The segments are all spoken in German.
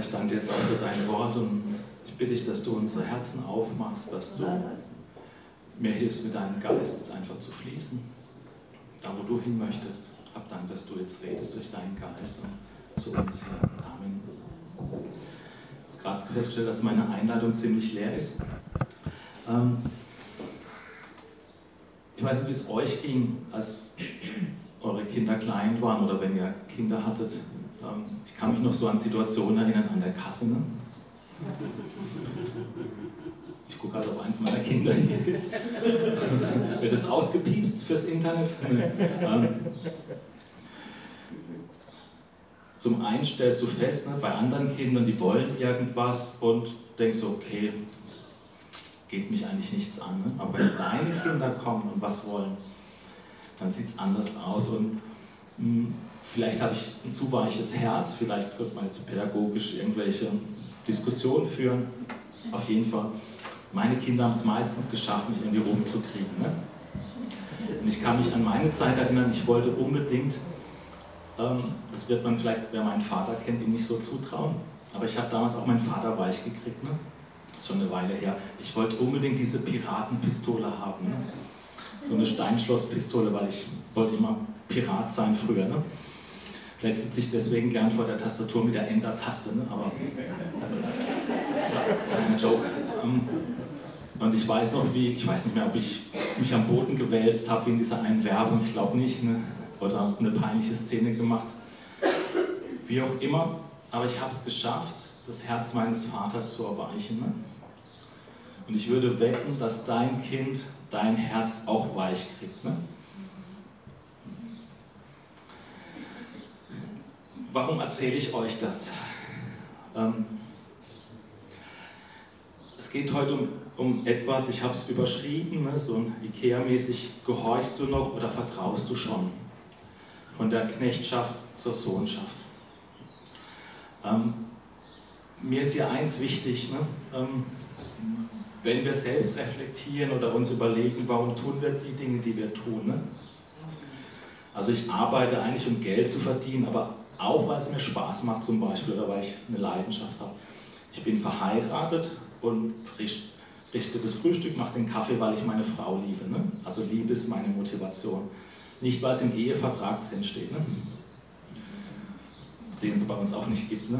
ich danke dir jetzt auch für dein Wort und ich bitte dich, dass du unsere Herzen aufmachst, dass du mir hilfst, mit deinem Geist jetzt einfach zu fließen. Da, wo du hin möchtest. Hab Dank, dass du jetzt redest durch deinen Geist und zu uns, Herr. Amen. Ich habe gerade festgestellt, dass meine Einladung ziemlich leer ist. Ich weiß nicht, wie es euch ging, als eure Kinder klein waren oder wenn ihr Kinder hattet. Ich kann mich noch so an Situationen erinnern an der Kasse. Ne? Ich gucke gerade, ob eins meiner Kinder hier ist. Wird es ausgepiepst fürs Internet? Zum einen stellst du fest, ne, bei anderen Kindern, die wollen irgendwas und denkst so, okay, geht mich eigentlich nichts an. Ne? Aber wenn deine Kinder kommen und was wollen, dann sieht es anders aus. Und vielleicht habe ich ein zu weiches Herz, vielleicht wird man jetzt pädagogisch irgendwelche Diskussionen führen. Auf jeden Fall, meine Kinder haben es meistens geschafft, mich irgendwie rumzukriegen. Ne? Und ich kann mich an meine Zeit erinnern, ich wollte unbedingt, das wird man vielleicht, wer meinen Vater kennt, ihm nicht so zutrauen, aber ich habe damals auch meinen Vater weich gekriegt. Ne? Das ist schon eine Weile her. Ich wollte unbedingt diese Piratenpistole haben. Ne? So eine Steinschlosspistole, weil ich wollte immer Pirat sein früher. Ne? Vielleicht sitze ich deswegen gern vor der Tastatur mit der Enter-Taste, ne? Aber kleiner Joke. Und ich weiß noch, ich weiß nicht mehr, ob ich mich am Boden gewälzt habe wie in dieser einen Werbung, ich glaube nicht, ne? Oder eine peinliche Szene gemacht. Wie auch immer, aber ich habe es geschafft, das Herz meines Vaters zu erweichen. Ne? Und ich würde wetten, dass dein Kind dein Herz auch weich kriegt. Ne? Warum erzähle ich euch das? Es geht heute um etwas, ich habe es überschrieben, ne? So ein Ikea-mäßig, gehorchst du noch oder vertraust du schon? Von der Knechtschaft zur Sohnschaft. Mir ist hier eins wichtig, ne? Wenn wir selbst reflektieren oder uns überlegen, warum tun wir die Dinge, die wir tun. Ne? Also ich arbeite eigentlich, um Geld zu verdienen, aber auch, weil es mir Spaß macht zum Beispiel oder weil ich eine Leidenschaft habe. Ich bin verheiratet und richte das Frühstück, mache den Kaffee, weil ich meine Frau liebe. Ne? Also Liebe ist meine Motivation. Nicht, weil es im Ehevertrag drin steht, ne? Den es bei uns auch nicht gibt. Ne?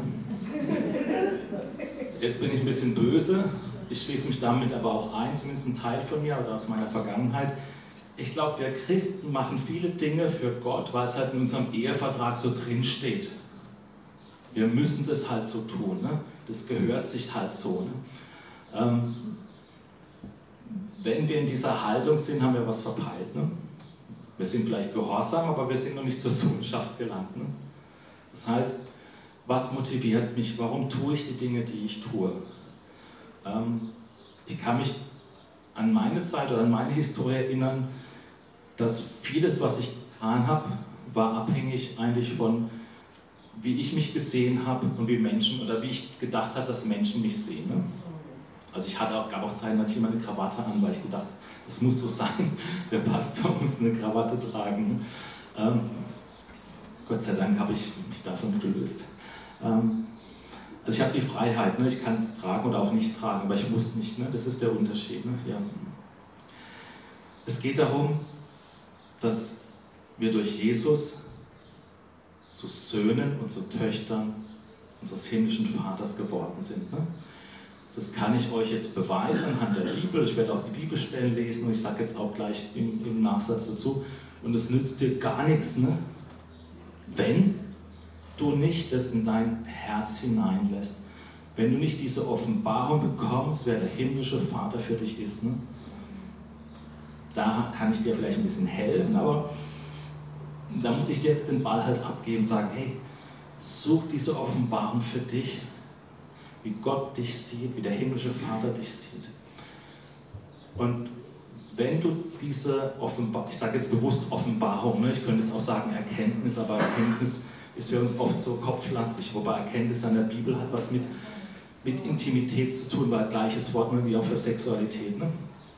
Jetzt bin ich ein bisschen böse, ich schließe mich damit aber auch ein, zumindest ein Teil von mir oder aus meiner Vergangenheit. Ich glaube, wir Christen machen viele Dinge für Gott, weil es halt in unserem Ehevertrag so drin steht. Wir müssen das halt so tun, ne? Das gehört sich halt so. Ne? Wenn wir in dieser Haltung sind, haben wir was verpeilt. Ne? Wir sind vielleicht gehorsam, aber wir sind noch nicht zur Sohnschaft gelangt. Ne? Das heißt, was motiviert mich? Warum tue ich die Dinge, die ich tue? Ich kann mich an meine Zeit oder an meine Historie erinnern, dass vieles, was ich getan habe, war abhängig eigentlich von, wie ich mich gesehen habe und wie Menschen oder wie ich gedacht habe, dass Menschen mich sehen. Ne? Also gab auch Zeiten, da hatte ich immer eine Krawatte an, weil ich gedacht, das muss so sein, der Pastor muss eine Krawatte tragen. Gott sei Dank habe ich mich davon gelöst. Also ich habe die Freiheit, ne? Ich kann es tragen oder auch nicht tragen, aber ich muss nicht. Ne? Das ist der Unterschied. Ne? Ja. Es geht darum, dass wir durch Jesus zu Söhnen und zu Töchtern unseres himmlischen Vaters geworden sind. Ne? Das kann ich euch jetzt beweisen anhand der Bibel. Ich werde auch die Bibelstellen lesen und ich sage jetzt auch gleich im Nachsatz dazu. Und es nützt dir gar nichts, ne? Wenn du nicht das in dein Herz hineinlässt. Wenn du nicht diese Offenbarung bekommst, wer der himmlische Vater für dich ist. Ne? Da kann ich dir vielleicht ein bisschen helfen, aber da muss ich dir jetzt den Ball halt abgeben und sagen, hey, such diese Offenbarung für dich. Wie Gott dich sieht, wie der himmlische Vater dich sieht. Und wenn du diese Offenbarung, ich sage jetzt bewusst Offenbarung, ne? Ich könnte jetzt auch sagen Erkenntnis, aber Erkenntnis ist für uns oft so kopflastig, wobei Erkenntnis an der Bibel hat was mit Intimität zu tun, weil gleiches Wort, ne, wie auch für Sexualität. Ne?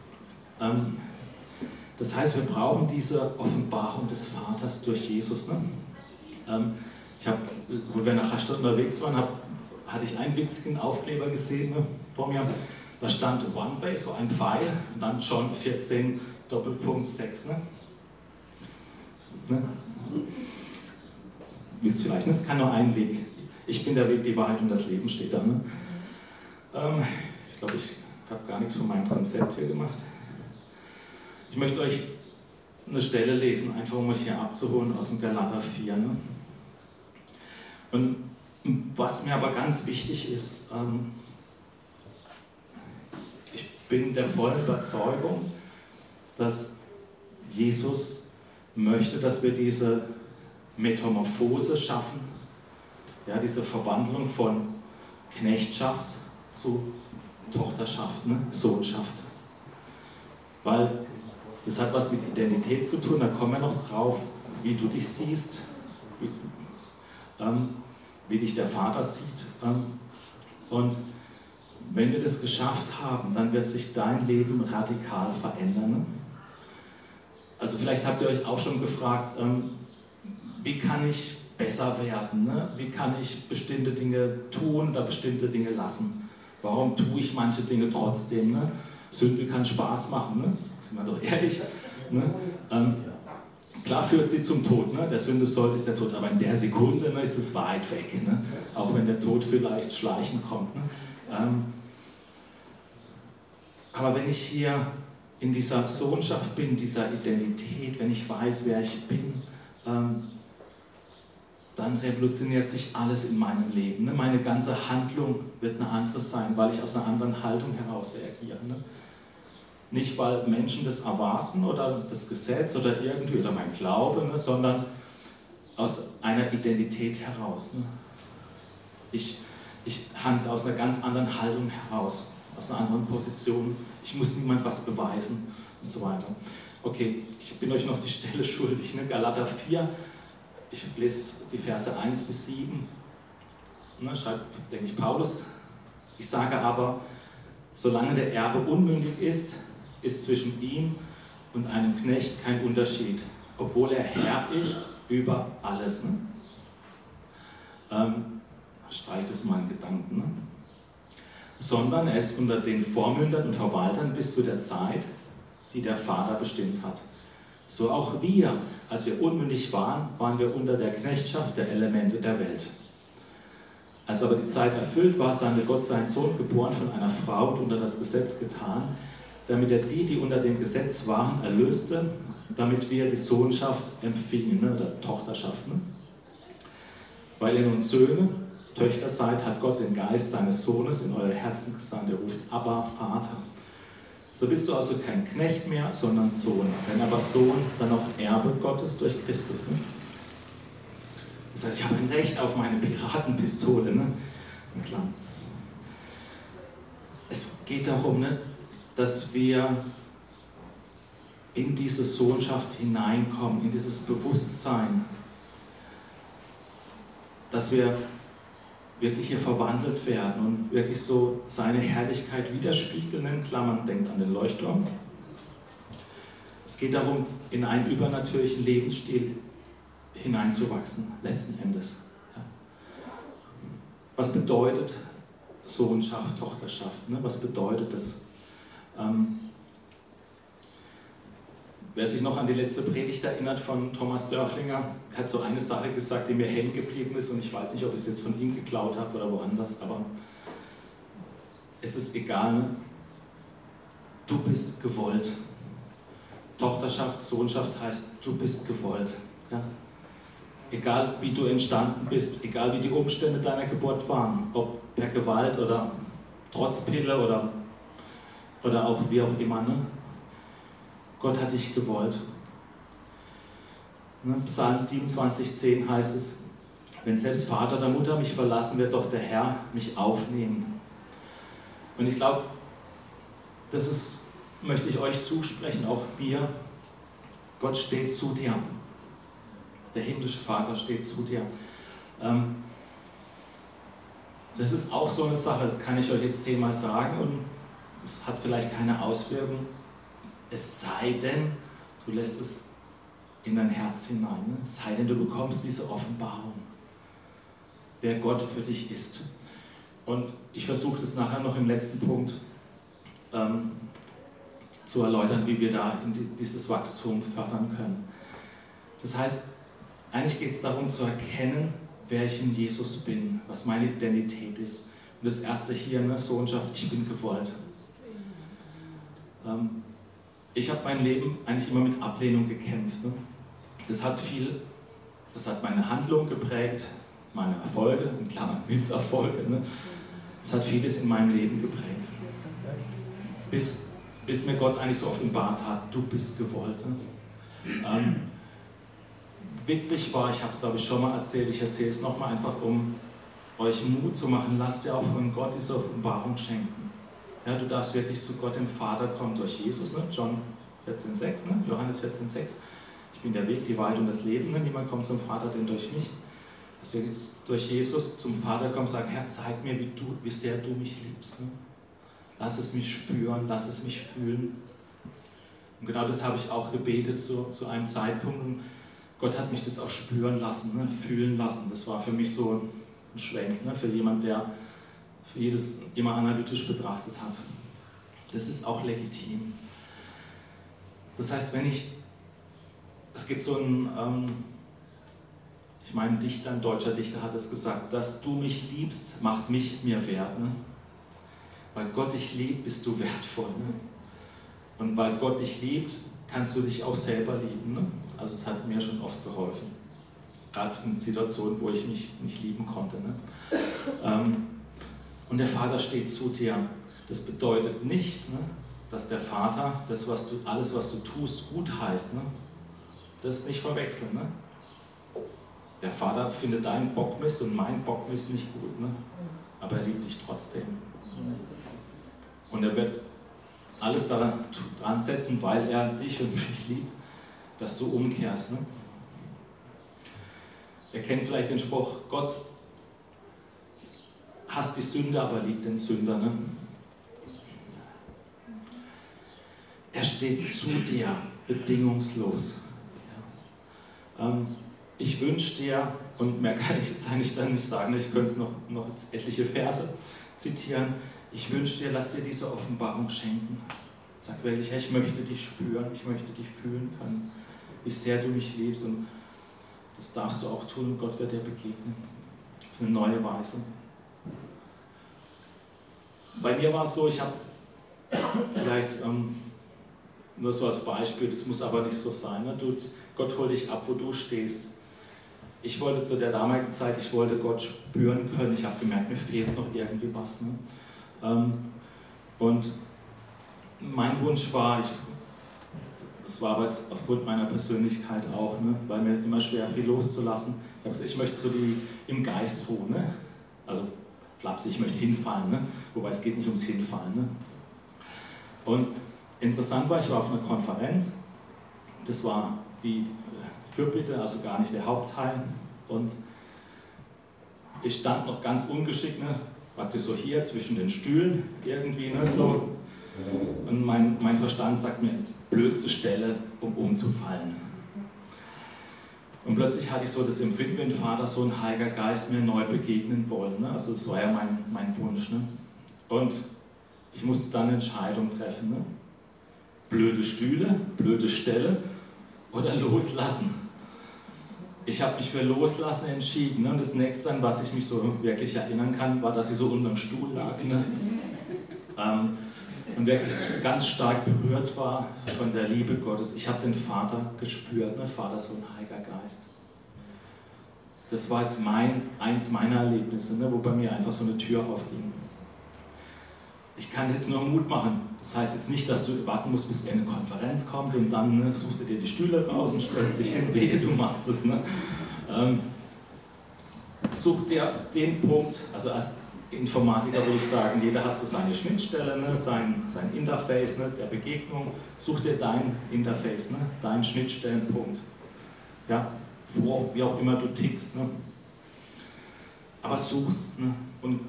Das heißt, wir brauchen diese Offenbarung des Vaters durch Jesus. Ne? Wo wir nach Rastatt unterwegs waren, habe hatte ich einen witzigen Aufkleber gesehen, ne, vor mir. Da stand One Way, so ein Pfeil, und dann John 14, Doppelpunkt 6. Ne? Wisst vielleicht, es kann nur ein Weg. Ich bin der Weg, die Wahrheit und das Leben steht da. Ne? Ich glaube, ich habe gar nichts von meinem Konzept hier gemacht. Ich möchte euch eine Stelle lesen, einfach um euch hier abzuholen aus dem Galater 4. Ne? Und was mir aber ganz wichtig ist, ich bin der vollen Überzeugung, dass Jesus möchte, dass wir diese Metamorphose schaffen, ja, diese Verwandlung von Knechtschaft zu Tochterschaft, ne? Sohnschaft. Weil das hat was mit Identität zu tun, da kommen wir noch drauf, wie du dich siehst, wie dich der Vater sieht. Und wenn wir das geschafft haben, dann wird sich dein Leben radikal verändern. Ne? Also vielleicht habt ihr euch auch schon gefragt, wie kann ich besser werden? Ne? Wie kann ich bestimmte Dinge tun oder bestimmte Dinge lassen? Warum tue ich manche Dinge trotzdem? Ne? Sünde kann Spaß machen, ne? Sind wir doch ehrlich. Ne? Klar führt sie zum Tod, ne? Der Sündesold ist der Tod, aber in der Sekunde, ne, ist es weit weg. Ne? Auch wenn der Tod vielleicht schleichend kommt. Ne? Aber wenn ich hier in dieser Sohnschaft bin, dieser Identität, wenn ich weiß, wer ich bin, dann revolutioniert sich alles in meinem Leben. Ne? Meine ganze Handlung wird eine andere sein, weil ich aus einer anderen Haltung heraus reagiere. Ne? Nicht, weil Menschen das erwarten oder das Gesetz oder irgendwie oder mein Glaube, ne? Sondern aus einer Identität heraus. Ne? Ich handle aus einer ganz anderen Haltung heraus, aus einer anderen Position. Ich muss niemand was beweisen und so weiter. Okay, ich bin euch noch die Stelle schuldig. Ne? Galater 4. Ich lese die Verse 1 bis 7, ne, schreibt, denke ich, Paulus. Ich sage aber, solange der Erbe unmündig ist, ist zwischen ihm und einem Knecht kein Unterschied, obwohl er Herr ist über alles. Ne? Streicht es mal in Gedanken. Ne? Sondern er ist unter den Vormündern und Verwaltern bis zu der Zeit, die der Vater bestimmt hat. So auch wir, als wir unmündig waren, waren wir unter der Knechtschaft der Elemente der Welt. Als aber die Zeit erfüllt war, sandte Gott seinen Sohn, geboren von einer Frau und unter das Gesetz getan, damit er die, die unter dem Gesetz waren, erlöste, damit wir die Sohnschaft empfingen, ne, oder Tochterschaft. Ne? Weil ihr nun Söhne, Töchter seid, hat Gott den Geist seines Sohnes in eure Herzen gesandt, er ruft Abba, Vater. So bist du also kein Knecht mehr, sondern Sohn. Wenn aber Sohn, dann auch Erbe Gottes durch Christus. Ne? Das heißt, ich habe ein Recht auf meine Piratenpistole. Ne? Klar. Es geht darum, ne, dass wir in diese Sohnschaft hineinkommen, in dieses Bewusstsein, dass wir wirklich hier verwandelt werden und wirklich so seine Herrlichkeit widerspiegeln, in Klammern, denkt an den Leuchtturm. Es geht darum, in einen übernatürlichen Lebensstil hineinzuwachsen, letzten Endes. Ja. Was bedeutet Sohnschaft, Tochterschaft? Ne? Was bedeutet das? Wer sich noch an die letzte Predigt erinnert von Thomas Dörflinger, hat so eine Sache gesagt, die mir hängen geblieben ist, und ich weiß nicht, ob ich es jetzt von ihm geklaut habe oder woanders, aber es ist egal, ne? Du bist gewollt. Tochterschaft, Sohnschaft heißt, du bist gewollt. Ja? Egal wie du entstanden bist, egal wie die Umstände deiner Geburt waren, ob per Gewalt oder trotz Pille oder auch wie auch immer, ne? Gott hat dich gewollt. Psalm 27,10 heißt es, wenn selbst Vater oder Mutter mich verlassen, wird doch der Herr mich aufnehmen. Und ich glaube, möchte ich euch zusprechen, auch mir. Gott steht zu dir. Der himmlische Vater steht zu dir. Das ist auch so eine Sache, das kann ich euch jetzt 10-mal sagen und es hat vielleicht keine Auswirkung. Es sei denn, du lässt es in dein Herz hinein. Ne? Es sei denn, du bekommst diese Offenbarung, wer Gott für dich ist. Und ich versuche das nachher noch im letzten Punkt zu erläutern, wie wir da dieses Wachstum fördern können. Das heißt, eigentlich geht es darum zu erkennen, wer ich in Jesus bin, was meine Identität ist. Und das erste hier, ne, Sohnschaft, ich bin gewollt. Ich habe mein Leben eigentlich immer mit Ablehnung gekämpft. Ne? Das hat meine Handlung geprägt, meine Erfolge, in Klammern Misserfolge. Ne? Das hat vieles in meinem Leben geprägt. Bis mir Gott eigentlich so offenbart hat, du bist gewollt. Ne? Witzig war, ich habe es glaube ich schon mal erzählt, ich erzähle es nochmal einfach, um euch Mut zu machen, lasst ihr auch von Gott diese Offenbarung schenken. Ja, du darfst wirklich zu Gott dem Vater kommen durch Jesus, ne? John 14,6, ne? Johannes 14,6. Ich bin der Weg, die Wahrheit und das Leben, ne? Niemand kommt zum Vater, denn durch mich. Dass wir jetzt durch Jesus zum Vater kommen und sagen, Herr, zeig mir, wie sehr du mich liebst. Ne? Lass es mich spüren, lass es mich fühlen. Und genau das habe ich auch gebetet zu einem Zeitpunkt. Und Gott hat mich das auch spüren lassen, ne? Fühlen lassen. Das war für mich so ein Schwenk, ne? Für jemand, der für jedes immer analytisch betrachtet hat. Das ist auch legitim. Das heißt, es gibt so ein, ich meine, ein deutscher Dichter hat es gesagt, dass du mich liebst, macht mich mir wert. Ne? Weil Gott dich liebt, bist du wertvoll. Ne? Und weil Gott dich liebt, kannst du dich auch selber lieben. Ne? Also es hat mir schon oft geholfen. Gerade in Situationen, wo ich mich nicht lieben konnte. Ne? Und der Vater steht zu dir. Das bedeutet nicht, ne, dass der Vater alles, was du tust, gut heißt. Ne? Das ist nicht verwechseln. Ne? Der Vater findet deinen Bockmist und meinen Bockmist nicht gut. Ne? Aber er liebt dich trotzdem. Und er wird alles daran setzen, weil er dich und mich liebt, dass du umkehrst. Ne? Ihr kennt vielleicht den Spruch, Gott hasst die Sünde, aber liebt den Sünder. Ne? Er steht zu dir, bedingungslos. Ja. Ich wünsche dir, und mehr kann ich jetzt eigentlich dann nicht sagen, ich könnte es noch etliche Verse zitieren, ich wünsche dir, lass dir diese Offenbarung schenken. Sag wirklich, hey, ich möchte dich spüren, ich möchte dich fühlen können, wie sehr du mich liebst, und das darfst du auch tun und Gott wird dir begegnen. Auf eine neue Weise. Bei mir war es so, ich habe vielleicht nur so als Beispiel, das muss aber nicht so sein. Ne? Gott holt dich ab, wo du stehst. Ich wollte zu der damaligen Zeit, ich wollte Gott spüren können. Ich habe gemerkt, mir fehlt noch irgendwie was. Ne? Und mein Wunsch war, das war aber jetzt aufgrund meiner Persönlichkeit auch, ne? Weil mir immer schwer viel loszulassen. Ich habe gesagt, ich möchte so im Geist ruhen. Ne? Also flapsig, ich möchte hinfallen. Ne? Wobei es geht nicht ums Hinfallen. Ne? Und interessant war, ich war auf einer Konferenz, das war die Fürbitte, also gar nicht der Hauptteil, und ich stand noch ganz ungeschickt, ne, praktisch so hier zwischen den Stühlen irgendwie, ne, so, und mein Verstand sagt mir, blödste Stelle, um umzufallen. Und plötzlich hatte ich so das Empfinden, wenn Vater, so ein Heiliger Geist mir neu begegnen wollen, ne, also das war ja mein Wunsch, ne, und ich musste dann eine Entscheidung treffen, ne? Blöde Stühle, blöde Stelle oder loslassen. Ich habe mich für Loslassen entschieden. Ne? Und das nächste, an was ich mich so wirklich erinnern kann, war, dass ich so unterm Stuhl lag. Ne? Und wirklich ganz stark berührt war von der Liebe Gottes. Ich habe den Vater gespürt, ne? Vater, Sohn, Heiliger Geist. Das war jetzt eins meiner Erlebnisse, ne? Wo bei mir einfach so eine Tür aufging. Ich kann jetzt nur Mut machen. Das heißt jetzt nicht, dass du warten musst, bis eine Konferenz kommt und dann, ne, suchst du dir die Stühle raus und stellst dich hin, wehe, du machst es. Ne? Such dir den Punkt, also als Informatiker würde ich sagen, jeder hat so seine Schnittstelle, ne, sein Interface, ne, der Begegnung. Such dir dein Interface, ne, deinen Schnittstellenpunkt. Ja, wie auch immer du tickst. Ne? Aber suchst, ne?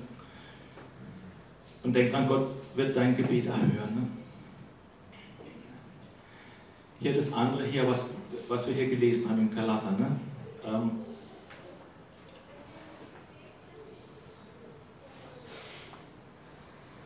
Und denk dran, Gott wird dein Gebet erhören. Ne? Hier das andere hier, was wir hier gelesen haben im Galater. Ne?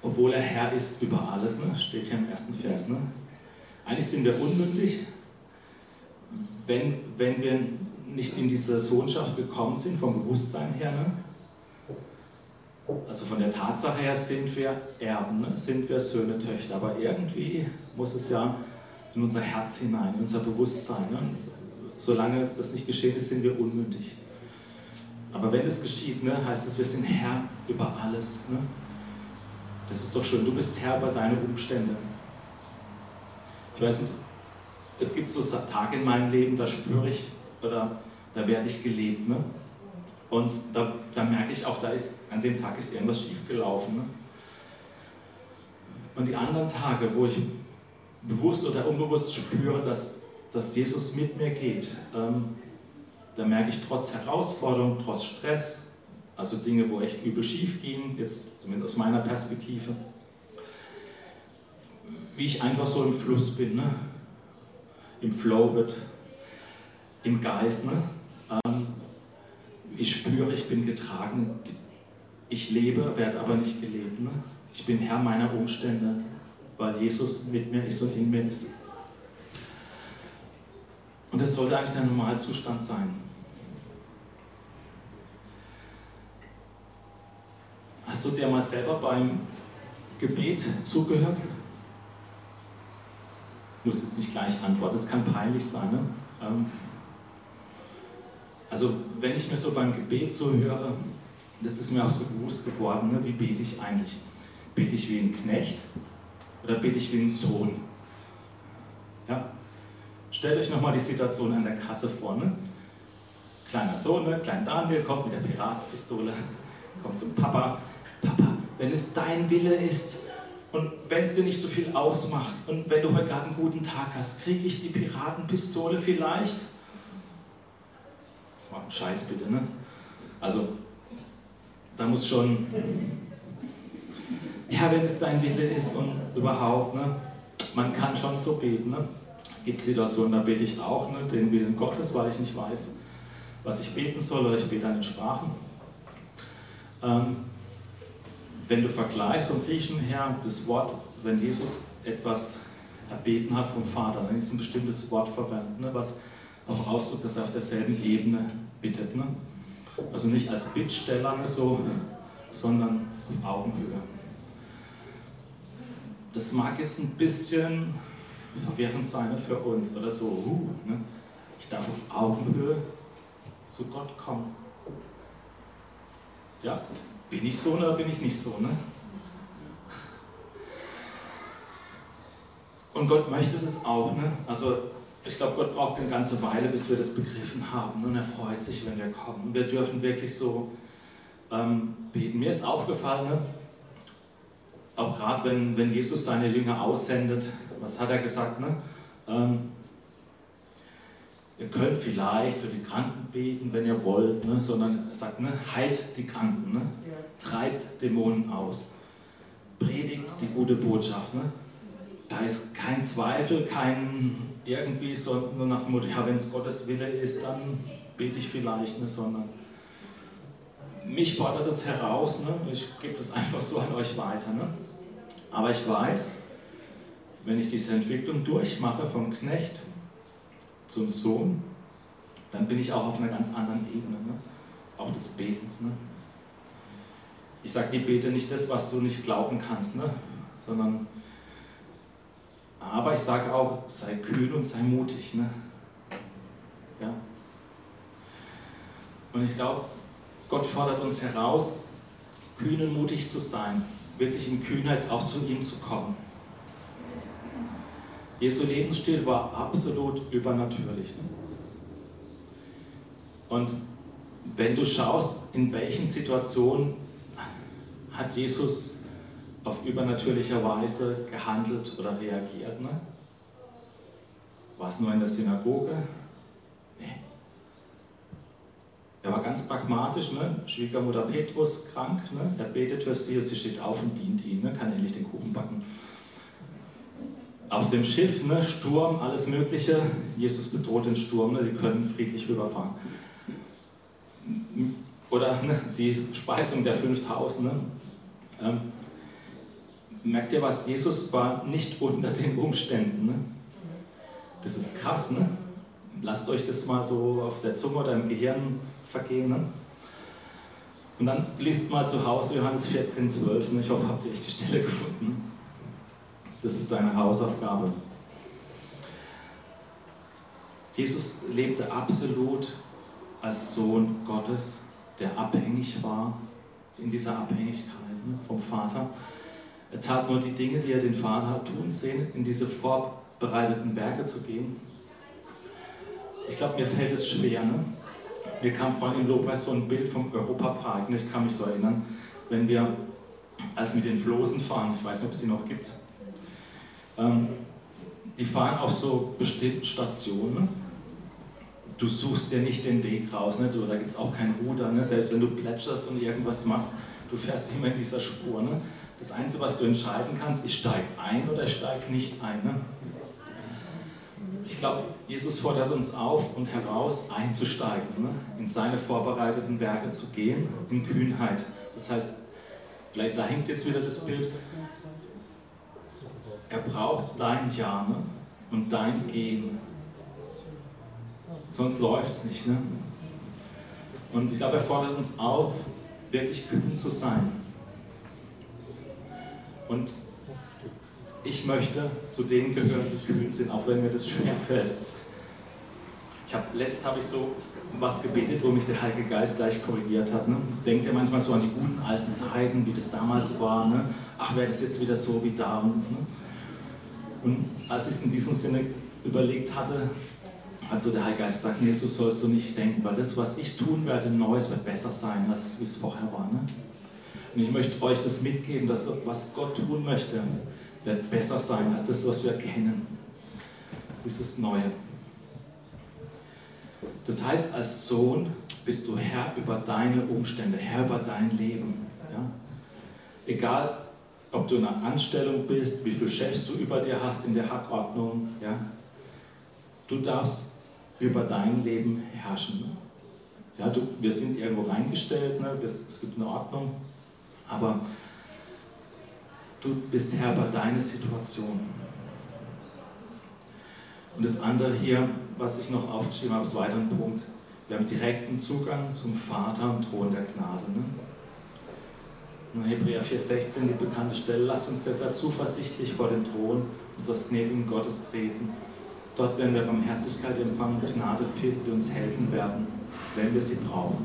obwohl er Herr ist über alles, ne? Steht hier im ersten Vers. Ne? Eigentlich sind wir unmündig, wenn wir nicht in diese Sohnschaft gekommen sind, vom Bewusstsein her. Ne? Also von der Tatsache her sind wir Erben, ne? Sind wir Söhne, Töchter, aber irgendwie muss es ja in unser Herz hinein, in unser Bewusstsein. Ne? Solange das nicht geschehen ist, sind wir unmündig. Aber wenn es geschieht, ne, heißt es, wir sind Herr über alles. Ne? Das ist doch schön, du bist Herr über deine Umstände. Ich weiß nicht, es gibt so Tage in meinem Leben, da spüre ich, oder da werde ich gelebt. Ne? Und da merke ich auch, an dem Tag ist irgendwas schiefgelaufen. Ne? Und die anderen Tage, wo ich bewusst oder unbewusst spüre, dass Jesus mit mir geht, da merke ich trotz Herausforderung, trotz Stress, also Dinge, wo echt übel schief gingen, jetzt zumindest aus meiner Perspektive, wie ich einfach so im Fluss bin, ne? Im Flow wird, im Geist. Ne? Ich spüre, ich bin getragen, ich lebe, werde aber nicht gelebt. Ne? Ich bin Herr meiner Umstände, weil Jesus mit mir ist und in mir ist. Und das sollte eigentlich der Normalzustand sein. Hast du dir mal selber beim Gebet zugehört? Ich muss jetzt nicht gleich antworten, das kann peinlich sein. Ne? Also wenn ich mir so beim Gebet so höre, das ist mir auch so bewusst geworden, ne? Wie bete ich eigentlich? Bete ich wie ein Knecht oder bete ich wie ein Sohn? Ja? Stellt euch nochmal die Situation an der Kasse vor. Ne? Kleiner Sohn, ne? Klein Daniel kommt mit der Piratenpistole, kommt zum Papa. Papa, wenn es dein Wille ist und wenn es dir nicht so viel ausmacht und wenn du heute gerade einen guten Tag hast, kriege ich die Piratenpistole vielleicht? Das war ein Scheiß bitte, ne? Also, da muss schon, ja, wenn es dein Wille ist und überhaupt, ne? Man kann schon so beten, ne? Es gibt Situationen, da bete ich auch, ne? Den Willen Gottes, weil ich nicht weiß, was ich beten soll, oder ich bete dann in Sprachen. Wenn du vergleichst vom Griechen her, das Wort, wenn Jesus etwas erbeten hat vom Vater, dann ist ein bestimmtes Wort verwendet, ne, was auch ausdrückt, dass er auf derselben Ebene bittet. Ne? Also nicht als Bittsteller so, sondern auf Augenhöhe. Das mag jetzt ein bisschen verwirrend sein für uns oder so. Ne? Ich darf auf Augenhöhe zu Gott kommen. Ja? Bin ich so oder bin ich nicht so? Ne? Und Gott möchte das auch. Ne? Also ich glaube, Gott braucht eine ganze Weile, bis wir das begriffen haben. Und er freut sich, wenn wir kommen. Wir dürfen wirklich so beten. Mir ist aufgefallen, ne? Auch gerade wenn Jesus seine Jünger aussendet, was hat er gesagt? Ne? Ihr könnt vielleicht für die Kranken beten, wenn ihr wollt, ne? Sondern er sagt, ne? Heilt die Kranken, ne? Treibt Dämonen aus, predigt die gute Botschaft. Ne? Da ist kein Zweifel, kein irgendwie, sondern nach dem Motto, ja, wenn es Gottes Wille ist, dann bete ich vielleicht, ne? Sondern mich fordert es heraus, ne? Ich gebe das einfach so an euch weiter. Ne? Aber ich weiß, wenn ich diese Entwicklung durchmache, vom Knecht zum Sohn, dann bin ich auch auf einer ganz anderen Ebene, ne? Auch des Betens. Ne? Ich sage, ich bete nicht das, was du nicht glauben kannst, ne? Sondern, aber ich sage auch, sei kühl und sei mutig. Ne? Ja? Und ich glaube, Gott fordert uns heraus, kühn und mutig zu sein, wirklich in Kühnheit auch zu ihm zu kommen. Jesu Lebensstil war absolut übernatürlich. Ne? Und wenn du schaust, in welchen Situationen hat Jesus auf übernatürliche Weise gehandelt oder reagiert? Ne? War es nur in der Synagoge? Nee. Er war ganz pragmatisch, ne? Schwiegermutter Petrus krank, ne? Er betet für sie, sie steht auf und dient ihnen, ne? Kann endlich den Kuchen backen. Auf dem Schiff, ne? Sturm, alles Mögliche, Jesus bedroht den Sturm, ne? Sie können friedlich rüberfahren. Oder ne? Die Speisung der 5000. Ne? merkt ihr was? Jesus war nicht unter den Umständen. Ne? Das ist krass, ne? Lasst euch das mal so auf der Zunge oder im Gehirn vergehen. Ne? Und dann liest mal zu Hause Johannes 14,12. Ich hoffe, habt ihr echt die Stelle gefunden. Das ist deine Hausaufgabe. Jesus lebte absolut als Sohn Gottes, der abhängig war, in dieser Abhängigkeit vom Vater. Er tat nur die Dinge, die er den Vater tun sehen, in diese vorbereiteten Werke zu gehen. Ich glaube, mir fällt es schwer. Ne? Mir kam vorhin im Lobpreis so ein Bild vom Europapark. Ne? Ich kann mich so erinnern, wenn wir, als mit den Floßen fahren, ich weiß nicht, ob es die noch gibt, die fahren auf so bestimmten Stationen. Ne? Du suchst dir nicht den Weg raus, ne? Da gibt es auch kein Ruder. Ne? Selbst wenn du plätscherst und irgendwas machst, du fährst immer in dieser Spur. Ne? Das Einzige, was du entscheiden kannst, ich steige ein oder ich steige nicht ein. Ne? Ich glaube, Jesus fordert uns auf und heraus, einzusteigen, ne? In seine vorbereiteten Werke zu gehen, in Kühnheit. Das heißt, vielleicht da hängt jetzt wieder das Bild, er braucht dein Ja, ne? Und dein Gehen. Sonst läuft es nicht. Ne? Und ich glaube, er fordert uns auf, wirklich kühn zu sein. Und ich möchte zu denen gehören, die kühn sind, auch wenn mir das schwer fällt. Letzt habe ich so was gebetet, wo mich der Heilige Geist gleich korrigiert hat. Ne? Denkt ihr manchmal so an die guten alten Zeiten, wie das damals war. Ne? Ach, wäre das jetzt wieder so wie da. Und als ich es in diesem Sinne überlegt hatte, hat so der Heilige Geist gesagt, nee, so sollst du nicht denken, weil das, was ich tun werde, Neues wird besser sein, als wie es vorher war. Ne? Und ich möchte euch das mitgeben, dass was Gott tun möchte, wird besser sein als das, was wir kennen. Dieses Neue. Das heißt, als Sohn bist du Herr über deine Umstände, Herr über dein Leben. Ja? Egal, ob du in einer Anstellung bist, wie viele Chefs du über dir hast in der Hackordnung. Ja? Du darfst über dein Leben herrschen. Ja, wir sind irgendwo reingestellt, ne? Es gibt eine Ordnung, aber du bist Herr über deine Situation. Und das andere hier, was ich noch aufgeschrieben habe, ist weiter ein Punkt. Wir haben direkten Zugang zum Vater am Thron der Gnade. Ne? In Hebräer 4,16, die bekannte Stelle, lasst uns deshalb zuversichtlich vor den Thron unseres gnädigen Gottes treten. Dort werden wir Barmherzigkeit empfangen und Gnade finden, die uns helfen werden, wenn wir sie brauchen.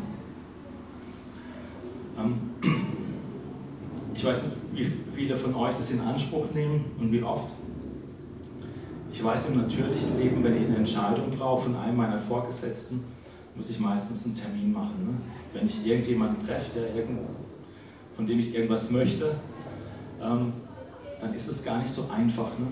Ich weiß nicht, wie viele von euch das in Anspruch nehmen und wie oft. Ich weiß, im natürlichen Leben, wenn ich eine Entscheidung brauche von einem meiner Vorgesetzten, muss ich meistens einen Termin machen. Ne? Wenn ich irgendjemanden treffe, von dem ich irgendwas möchte, dann ist es gar nicht so einfach. Ne?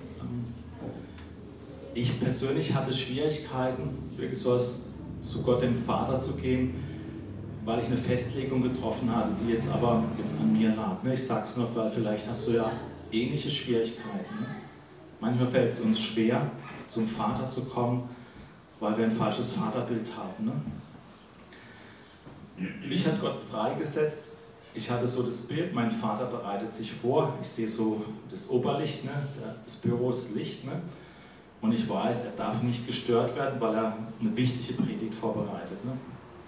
Ich persönlich hatte Schwierigkeiten, wirklich zu Gott, dem Vater, zu gehen, weil ich eine Festlegung getroffen hatte, die jetzt aber an mir lag. Ne? Ich sage es nur, weil vielleicht hast du ja ähnliche Schwierigkeiten. Ne? Manchmal fällt es uns schwer, zum Vater zu kommen, weil wir ein falsches Vaterbild haben. Ne? Mich hat Gott freigesetzt. Ich hatte so das Bild, mein Vater bereitet sich vor. Ich sehe so das Oberlicht, ne? Das Büros Licht. Ne? Und ich weiß, er darf nicht gestört werden, weil er eine wichtige Predigt vorbereitet. Ne?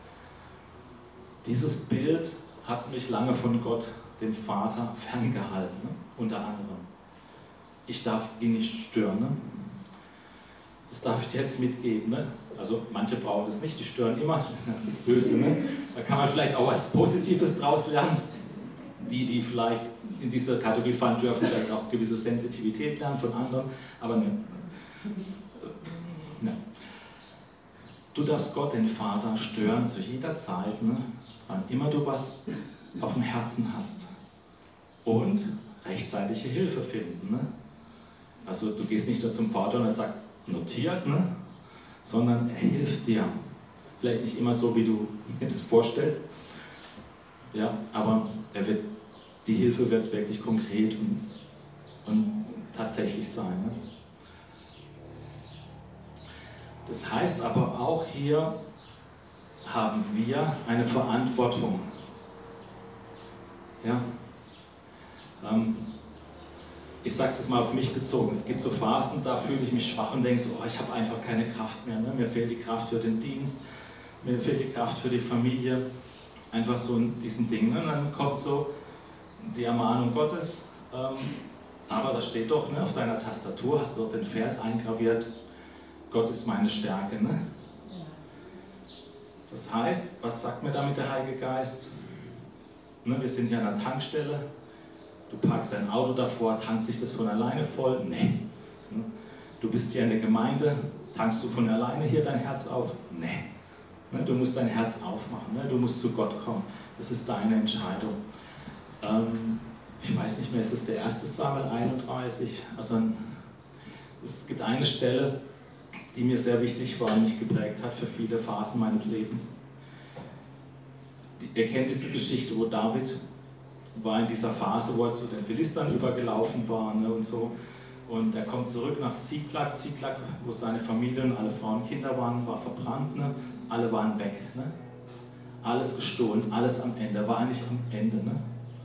Dieses Bild hat mich lange von Gott, dem Vater, ferngehalten, ne? Unter anderem. Ich darf ihn nicht stören. Ne? Das darf ich dir jetzt mitgeben. Ne? Also manche brauchen das nicht, die stören immer, das ist das Böse. Ne? Da kann man vielleicht auch was Positives draus lernen. Die vielleicht in diese Kategorie fallen, dürfen vielleicht auch gewisse Sensitivität lernen von anderen, aber ne. Ne. Du darfst Gott, den Vater, stören zu jeder Zeit, ne? Wann immer du was auf dem Herzen hast. Und rechtzeitige Hilfe finden. Ne? Also du gehst nicht nur zum Vater und er sagt, notiert, ne? Sondern er hilft dir. Vielleicht nicht immer so, wie du dir das vorstellst, ja, aber die Hilfe wird wirklich konkret und tatsächlich sein. Ne? Das heißt aber auch, hier haben wir eine Verantwortung. Ja? ich sage es jetzt mal auf mich bezogen, es gibt so Phasen, da fühle ich mich schwach und denke so, oh, ich habe einfach keine Kraft mehr. Ne? Mir fehlt die Kraft für den Dienst, mir fehlt die Kraft für die Familie. Einfach so in diesen Dingen. Ne? Und dann kommt so die Ermahnung Gottes, aber da steht doch, ne, auf deiner Tastatur hast du doch den Vers eingraviert, Gott ist meine Stärke. Ne? Das heißt, was sagt mir damit der Heilige Geist? Ne, wir sind hier an der Tankstelle, du parkst dein Auto davor, tankt sich das von alleine voll? Nee. Ne? Du bist hier in der Gemeinde, tankst du von alleine hier dein Herz auf? Nee. Ne, du musst dein Herz aufmachen, ne? Du musst zu Gott kommen. Das ist deine Entscheidung. Ich weiß nicht mehr, ist es der 1. Samuel 31? Also es gibt eine Stelle, die mir sehr wichtig war und mich geprägt hat für viele Phasen meines Lebens. Ihr kennt diese Geschichte, wo David war in dieser Phase, wo er zu den Philistern übergelaufen war, ne, und so. Und er kommt zurück nach Ziklag. Ziklag, wo seine Familie und alle Frauen und Kinder waren, war verbrannt. Ne? Alle waren weg. Ne? Alles gestohlen, alles am Ende. Er war eigentlich am Ende. Ne?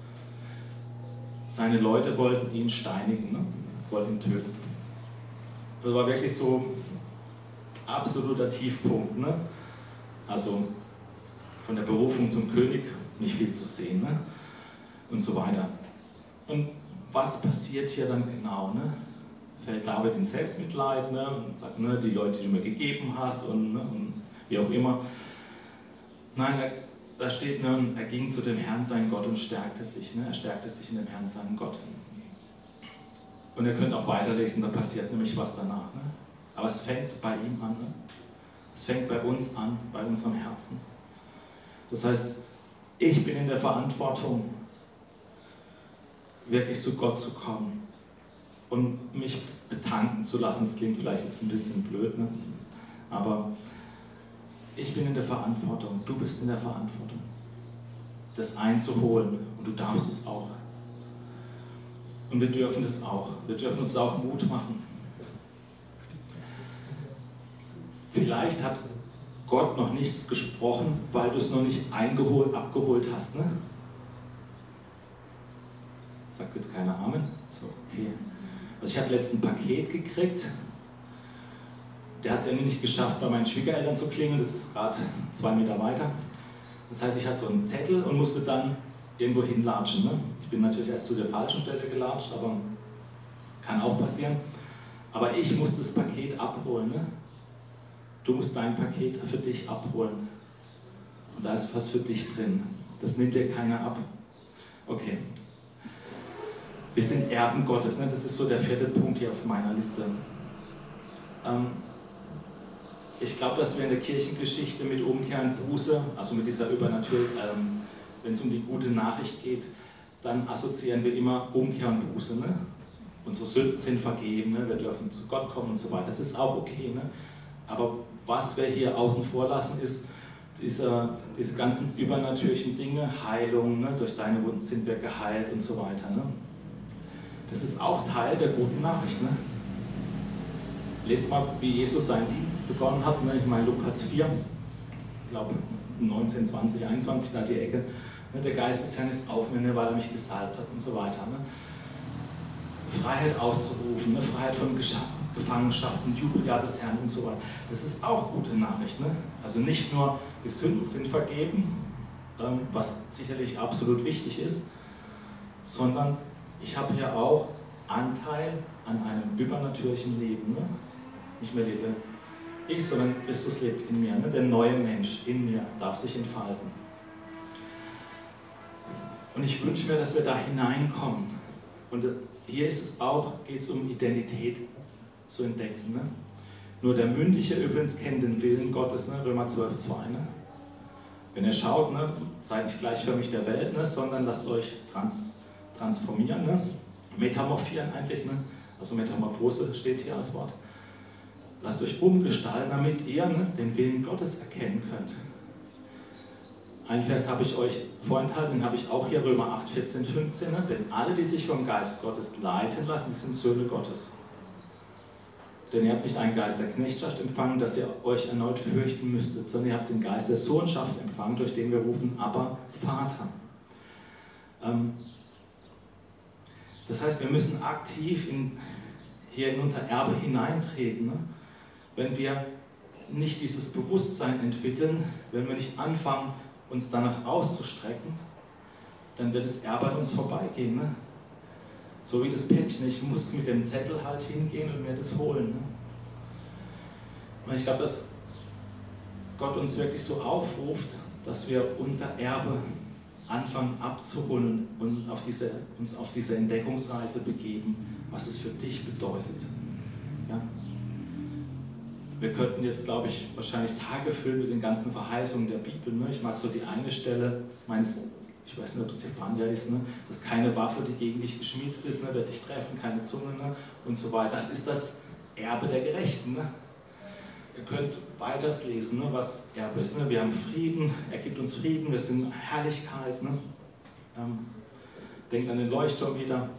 Seine Leute wollten ihn steinigen, ne? Wollten ihn töten. Das war wirklich so absoluter Tiefpunkt. Ne? Also von der Berufung zum König nicht viel zu sehen, ne? Und so weiter. Und was passiert hier dann genau? Ne? Fällt David in Selbstmitleid, ne? Und sagt, ne, die Leute, die du mir gegeben hast und, ne, und wie auch immer. Nein, da steht, ne, er ging zu dem Herrn, seinen Gott, und stärkte sich. Ne? Er stärkte sich in dem Herrn, seinen Gott. Und ihr könnt auch weiterlesen, da passiert nämlich was danach. Ne? Aber es fängt bei ihm an. Ne? Es fängt bei uns an, bei unserem Herzen. Das heißt, ich bin in der Verantwortung, wirklich zu Gott zu kommen und mich betanken zu lassen. Das klingt vielleicht jetzt ein bisschen blöd, ne? Aber ich bin in der Verantwortung, du bist in der Verantwortung, das einzuholen, und du darfst es auch. Und wir dürfen das auch. Wir dürfen uns auch Mut machen. Vielleicht hat Gott noch nichts gesprochen, weil du es noch nicht abgeholt hast. Ne? Sagt jetzt keiner Amen? So, okay. Also ich habe letztens ein Paket gekriegt. Der hat es irgendwie nicht geschafft, bei meinen Schwiegereltern zu klingeln. Das ist gerade 2 Meter weiter. Das heißt, ich hatte so einen Zettel und musste dann irgendwo hinlatschen. Ne? Ich bin natürlich erst zu der falschen Stelle gelatscht, aber kann auch passieren. Aber ich muss das Paket abholen. Ne? Du musst dein Paket für dich abholen. Und da ist was für dich drin. Das nimmt dir keiner ab. Okay. Wir sind Erben Gottes. Ne? Das ist so der 4. Punkt hier auf meiner Liste. Ich glaube, dass wir in der Kirchengeschichte mit Umkehr und Buße, also mit dieser wenn es um die gute Nachricht geht, dann assoziieren wir immer Umkehr und Buße. Ne? Unsere Sünden sind vergeben, ne? Wir dürfen zu Gott kommen und so weiter. Das ist auch okay. Ne? Aber was wir hier außen vor lassen, ist diese ganzen übernatürlichen Dinge, Heilung, ne? Durch seine Wunden sind wir geheilt und so weiter. Ne? Das ist auch Teil der guten Nachricht. Ne? Lest mal, wie Jesus seinen Dienst begonnen hat. Ne? Ich meine, Lukas 4, ich glaube 19, 20, 21, da die Ecke. Ne? Der Geist des Herrn ist auf mir, ne? Weil er mich gesalbt hat und so weiter. Ne? Freiheit aufzurufen, ne? Freiheit von Gefangenschaften, Jubeljahr des Herrn und so weiter. Das ist auch gute Nachricht. Ne? Also nicht nur die Sünden sind vergeben, was sicherlich absolut wichtig ist, sondern ich habe hier auch Anteil an einem übernatürlichen Leben. Ne? Nicht mehr lebe ich, sondern Christus lebt in mir. Ne? Der neue Mensch in mir darf sich entfalten. Und ich wünsche mir, dass wir da hineinkommen. Und hier ist es auch, geht es um Identität zu entdecken. Ne? Nur der Mündige übrigens kennt den Willen Gottes, ne? Römer 12,2. Ne? Wenn ihr schaut, ne? Seid nicht gleichförmig der Welt, ne? Sondern lasst euch transformieren, ne? Metamorphieren eigentlich. Ne? Also Metamorphose steht hier als Wort. Lasst euch umgestalten, damit ihr, ne, den Willen Gottes erkennen könnt. Ein Vers habe ich euch vorenthalten, den habe ich auch hier, Römer 8, 14, 15. Ne? Denn alle, die sich vom Geist Gottes leiten lassen, die sind Söhne Gottes. Denn ihr habt nicht einen Geist der Knechtschaft empfangen, dass ihr euch erneut fürchten müsstet, sondern ihr habt den Geist der Sohnschaft empfangen, durch den wir rufen, aber Vater. Das heißt, wir müssen aktiv hier in unser Erbe hineintreten. Ne? Wenn wir nicht dieses Bewusstsein entwickeln, wenn wir nicht anfangen, uns danach auszustrecken, dann wird das Erbe an uns vorbeigehen. Ne? So wie das Päckchen, ich muss mit dem Zettel halt hingehen und mir das holen. Ne? Und ich glaube, dass Gott uns wirklich so aufruft, dass wir unser Erbe anfangen abzuholen und uns auf diese Entdeckungsreise begeben, was es für dich bedeutet. Ja? Wir könnten jetzt, glaube ich, wahrscheinlich Tage füllen mit den ganzen Verheißungen der Bibel. Ne? Ich mag so die eine Stelle, ich weiß nicht, ob es Zephania ist, ne? Dass keine Waffe, die gegen dich geschmiedet ist, ne? Wird dich treffen, keine Zunge, ne? Und so weiter. Das ist das Erbe der Gerechten. Ne? Ihr könnt weiter lesen, ne? Was Erbe ist. Ne? Wir haben Frieden, er gibt uns Frieden, wir sind Herrlichkeit. Ne? Denkt an den Leuchtturm wieder.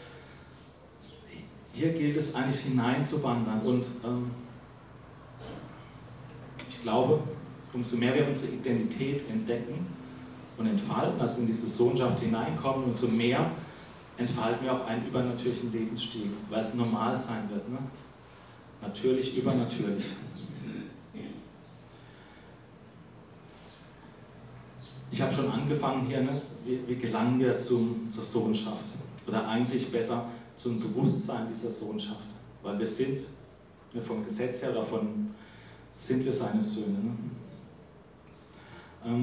Hier gilt es eigentlich hineinzuwandern und ich glaube, umso mehr wir unsere Identität entdecken und entfalten, also in diese Sohnschaft hineinkommen, umso mehr entfalten wir auch einen übernatürlichen Lebensstil, weil es normal sein wird. Ne? Natürlich, übernatürlich. Ich habe schon angefangen hier, ne? Wie gelangen wir zur Sohnschaft? Oder eigentlich besser zum Bewusstsein dieser Sohnschaft. Weil wir sind, vom Gesetz her oder sind wir seine Söhne. Ne?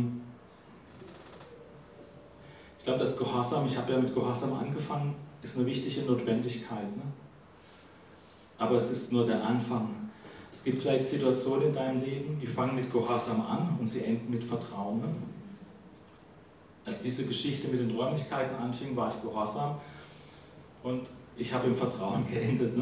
Ich glaube, das Gehorsam, ich habe ja mit Gehorsam angefangen, ist eine wichtige Notwendigkeit. Ne? Aber es ist nur der Anfang. Es gibt vielleicht Situationen in deinem Leben, die fangen mit Gehorsam an und sie enden mit Vertrauen. Ne? Als diese Geschichte mit den Räumlichkeiten anfing, war ich gehorsam und ich habe im Vertrauen geendet. Ne?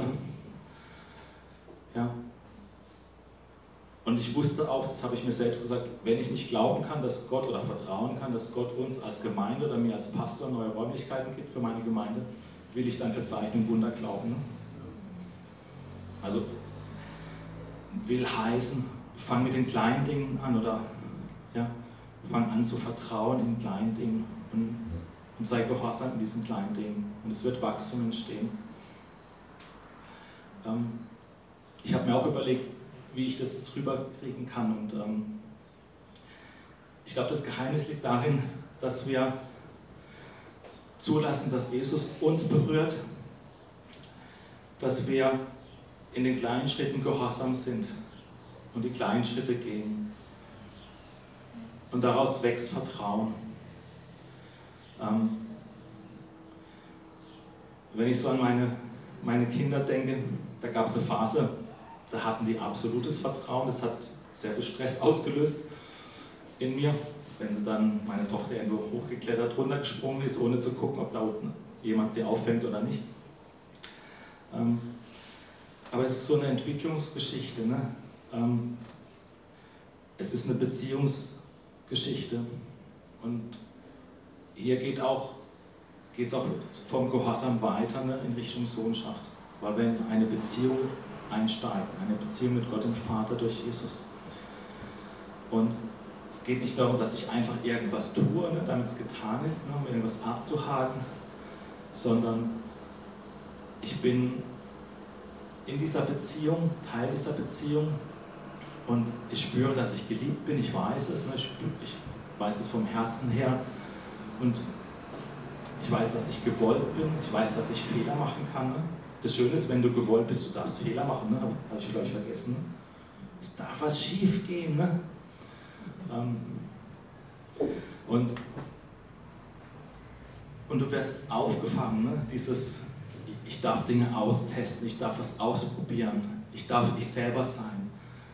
Ja. Und ich wusste auch, das habe ich mir selbst gesagt, wenn ich nicht glauben kann, dass Gott oder vertrauen kann, dass Gott uns als Gemeinde oder mir als Pastor neue Räumlichkeiten gibt für meine Gemeinde, will ich dann für Zeichen und Wunder glauben. Ne? Also will heißen, fang mit den kleinen Dingen an oder ja, fang an zu vertrauen in kleinen Dingen und sei gehorsam in diesen kleinen Dingen. Und es wird Wachstum entstehen. Ich habe mir auch überlegt, wie ich das jetzt rüberkriegen kann. Und ich glaube, das Geheimnis liegt darin, dass wir zulassen, dass Jesus uns berührt, dass wir in den kleinen Schritten gehorsam sind und die kleinen Schritte gehen. Und daraus wächst Vertrauen. Wenn ich so an meine Kinder denke, da gab es eine Phase, da hatten die absolutes Vertrauen. Das hat sehr viel Stress ausgelöst in mir, wenn sie dann, meine Tochter irgendwo hochgeklettert, runtergesprungen ist, ohne zu gucken, ob da unten jemand sie auffängt oder nicht. Aber es ist so eine Entwicklungsgeschichte. Ne? Es ist eine Beziehungsgeschichte. Und hier geht es auch vom Gehorsam weiter, ne, in Richtung Sohnschaft. Weil wenn eine Beziehung einsteigen, eine Beziehung mit Gott dem Vater durch Jesus. Und es geht nicht darum, dass ich einfach irgendwas tue, ne, damit es getan ist, ne, um irgendwas abzuhaken, sondern ich bin in dieser Beziehung, Teil dieser Beziehung und ich spüre, dass ich geliebt bin, ich weiß es, ne, ich weiß es vom Herzen her und ich weiß, dass ich gewollt bin, ich weiß, dass ich Fehler machen kann. Ne? Das Schöne ist, wenn du gewollt bist, du darfst Fehler machen, ne? Habe ich vielleicht vergessen. Es darf was schief gehen. Ne? Und du wirst aufgefangen, ne? Ich darf Dinge austesten, ich darf was ausprobieren, ich darf ich selber sein.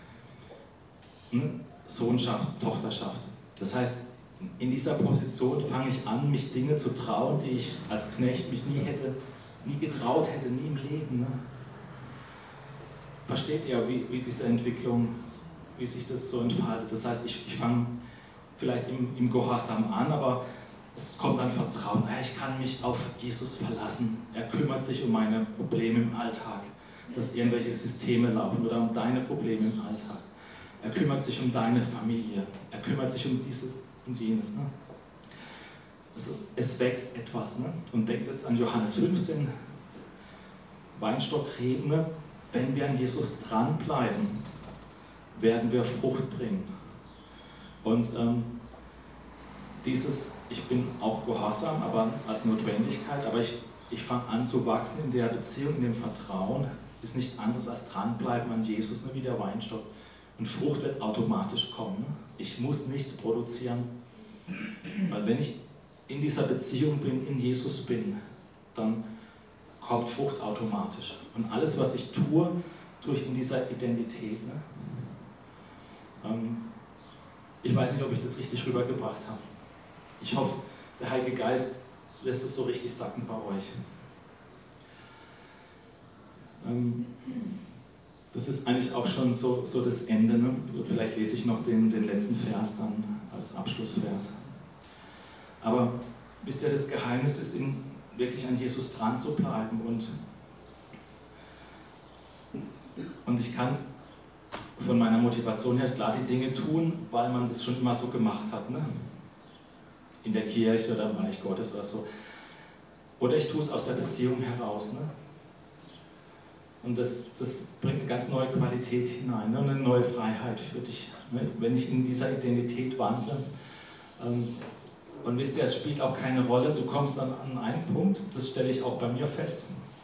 Ne? Sohnschaft, Tochterschaft. Das heißt, in dieser Position fange ich an, mich Dinge zu trauen, die ich als Knecht mich nie getraut hätte, nie im Leben. Ne? Versteht ihr, wie diese Entwicklung, wie sich das so entfaltet? Das heißt, ich fange vielleicht im Gehorsam an, aber es kommt dann Vertrauen. Ich kann mich auf Jesus verlassen. Er kümmert sich um meine Probleme im Alltag, dass irgendwelche Systeme laufen oder um deine Probleme im Alltag. Er kümmert sich um deine Familie. Er kümmert sich um diese und jenes. Ne? Also es wächst etwas. Ne? Und denkt jetzt an Johannes 15, Weinstockreben. Ne? Wenn wir an Jesus dranbleiben, werden wir Frucht bringen. Und ich bin auch gehorsam, aber als Notwendigkeit, aber ich fange an zu wachsen in der Beziehung, in dem Vertrauen, ist nichts anderes als dranbleiben an Jesus, ne, wie der Weinstock. Und Frucht wird automatisch kommen. Ne? Ich muss nichts produzieren, weil wenn ich in dieser Beziehung bin, in Jesus bin, dann kommt Frucht automatisch. Und alles, was ich tue ich in dieser Identität. Ne? Ich weiß nicht, ob ich das richtig rübergebracht habe. Ich hoffe, der Heilige Geist lässt es so richtig sacken bei euch. Das ist eigentlich auch schon so das Ende. Ne? Vielleicht lese ich noch den letzten Vers dann als Abschlussvers. Aber wisst ihr, das Geheimnis ist, wirklich an Jesus dran zu bleiben. Und ich kann von meiner Motivation her klar die Dinge tun, weil man das schon immer so gemacht hat. Ne? In der Kirche oder im Reich Gottes oder so. Oder ich tue es aus der Beziehung heraus. Ne? Und das bringt eine ganz neue Qualität hinein, ne? Eine neue Freiheit für dich, ne? Wenn ich in dieser Identität wandle. Und wisst ihr, es spielt auch keine Rolle, du kommst dann an einen Punkt, das stelle ich auch bei mir fest,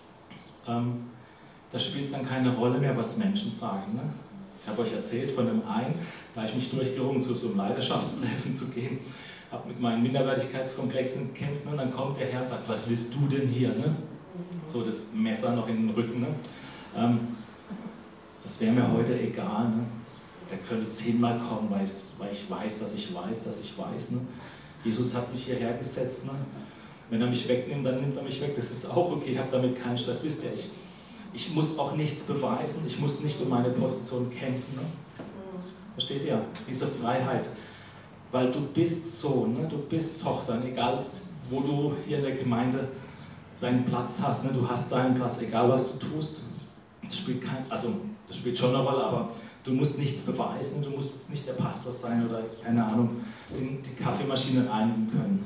da spielt es dann keine Rolle mehr, was Menschen sagen. Ne? Ich habe euch erzählt von dem einen, da habe ich mich durchgerungen, zu so einem Leidenschaftstreffen zu gehen, habe mit meinen Minderwertigkeitskomplexen gekämpft, ne? Und dann kommt der Herr und sagt, was willst du denn hier? Ne? So das Messer noch in den Rücken. Ne? Das wäre mir heute egal. Ne? Der könnte 10-mal kommen, weil ich weiß, dass ich weiß, dass ich weiß. Ne? Jesus hat mich hierher gesetzt. Ne? Wenn er mich wegnimmt, dann nimmt er mich weg. Das ist auch okay, ich habe damit keinen Stress. Wisst ihr, ich muss auch nichts beweisen, ich muss nicht um meine Position kämpfen. Ne? Versteht ihr? Diese Freiheit. Weil du bist Sohn, ne? Du bist Tochter, egal wo du hier in der Gemeinde deinen Platz hast. Ne? Du hast deinen Platz, egal was du tust. Das spielt schon eine Rolle, aber du musst nichts beweisen. Du musst jetzt nicht der Pastor sein oder, keine Ahnung, die Kaffeemaschine reinigen können.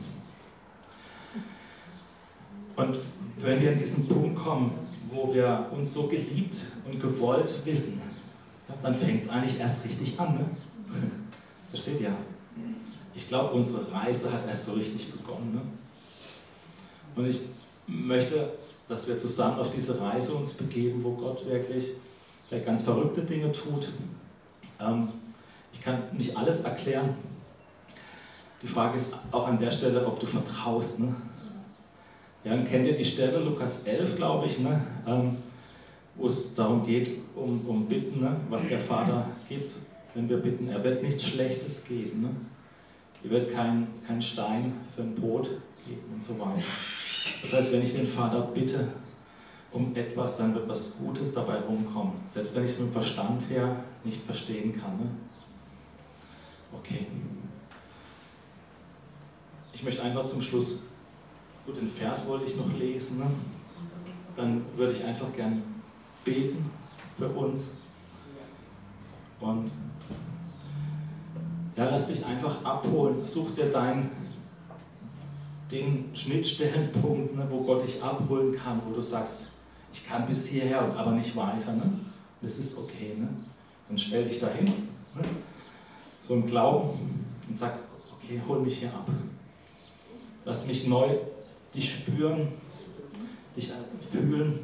Und wenn wir an diesen Punkt kommen, wo wir uns so geliebt und gewollt wissen, dann fängt es eigentlich erst richtig an. Ne? Versteht ihr? Ich glaube, unsere Reise hat erst so richtig begonnen. Ne? Und ich möchte, dass wir zusammen auf diese Reise uns begeben, wo Gott wirklich vielleicht ganz verrückte Dinge tut. Ich kann nicht alles erklären. Die Frage ist auch an der Stelle, ob du vertraust. Ne? Ja, und kennt ihr die Stelle, Lukas 11, glaube ich, ne? Wo es darum geht, um Bitten, ne? Was der Vater gibt, wenn wir bitten. Er wird nichts Schlechtes geben. Ne? Er wird keinen Stein für ein Brot geben und so weiter. Das heißt, wenn ich den Vater bitte um etwas, dann wird was Gutes dabei rumkommen. Selbst wenn ich es mit dem Verstand her nicht verstehen kann. Ne? Okay. Ich möchte einfach zum Schluss, gut, den Vers wollte ich noch lesen, ne? Dann würde ich einfach gern beten für uns. Und ja, lass dich einfach abholen. Such dir den Schnittstellenpunkt, ne, wo Gott dich abholen kann, wo du sagst, ich kann bis hierher, aber nicht weiter. Ne? Das ist okay. Ne? Dann stell dich dahin, ne? So im Glauben, und sag, okay, hol mich hier ab. Lass mich neu dich spüren, dich fühlen.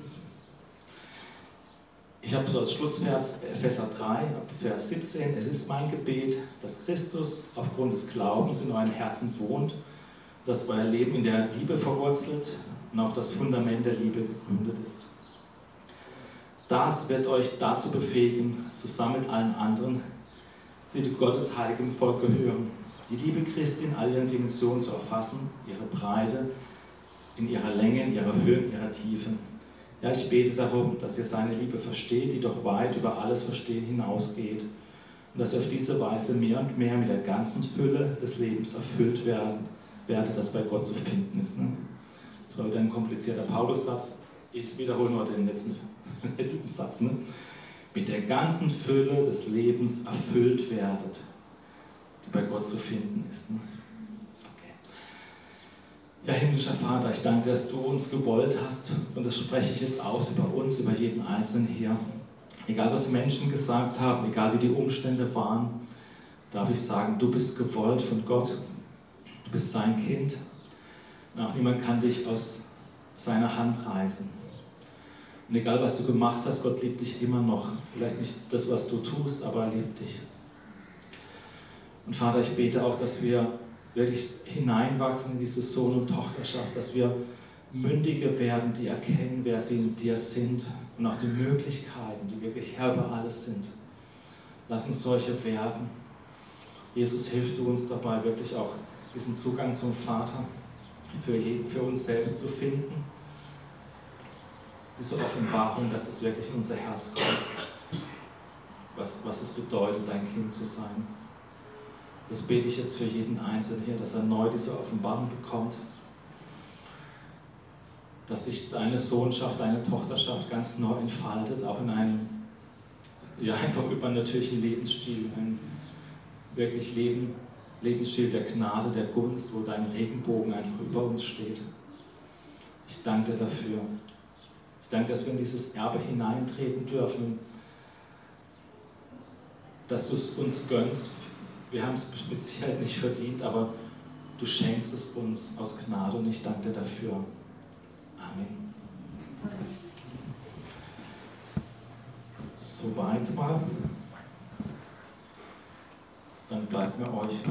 Ich habe so als Schlussvers, Epheser 3, Vers 17, es ist mein Gebet, dass Christus aufgrund des Glaubens in euren Herzen wohnt, dass euer Leben in der Liebe verwurzelt und auf das Fundament der Liebe gegründet ist. Das wird euch dazu befähigen, zusammen mit allen anderen, die zu Gottes heiligem Volk gehören, die Liebe Christi in all ihren Dimensionen zu erfassen, ihre Breite, in ihrer Länge, in ihrer Höhe, in ihrer Tiefe. Ja, ich bete darum, dass ihr seine Liebe versteht, die doch weit über alles Verstehen hinausgeht und dass ihr auf diese Weise mehr und mehr mit der ganzen Fülle des Lebens erfüllt werdet, das bei Gott zu finden ist. Ne? Das war wieder ein komplizierter Paulus-Satz. Ich wiederhole nur den letzten Satz. Ne? Mit der ganzen Fülle des Lebens erfüllt werdet, die bei Gott zu finden ist. Ne? Okay. Ja, himmlischer Vater, ich danke dir, dass du uns gewollt hast, und das spreche ich jetzt aus über uns, über jeden Einzelnen hier. Egal, was Menschen gesagt haben, egal wie die Umstände waren, darf ich sagen, du bist gewollt von Gott, du bist sein Kind. Und auch niemand kann dich aus seiner Hand reißen. Und egal, was du gemacht hast, Gott liebt dich immer noch. Vielleicht nicht das, was du tust, aber er liebt dich. Und Vater, ich bete auch, dass wir wirklich hineinwachsen in diese Sohn- und Tochterschaft, dass wir Mündige werden, die erkennen, wer sie in dir sind und auch die Möglichkeiten, die wirklich Herr über alles sind. Lass uns solche werden. Jesus, hilf du uns dabei, wirklich auch diesen Zugang zum Vater für uns selbst zu finden. Diese Offenbarung, dass es wirklich in unser Herz kommt, was es bedeutet, dein Kind zu sein. Das bete ich jetzt für jeden Einzelnen hier, dass er neu diese Offenbarung bekommt, dass sich deine Sohnschaft, deine Tochterschaft ganz neu entfaltet, auch in einem einfach übernatürlichen Lebensstil, ein wirklich Lebensstil der Gnade, der Gunst, wo dein Regenbogen einfach über uns steht. Ich danke dir dafür. Ich danke, dass wir in dieses Erbe hineintreten dürfen, dass du es uns gönnst. Wir haben es mit Sicherheit nicht verdient, aber du schenkst es uns aus Gnade und ich danke dir dafür. Amen. Soweit mal. Dann bleibt mir euch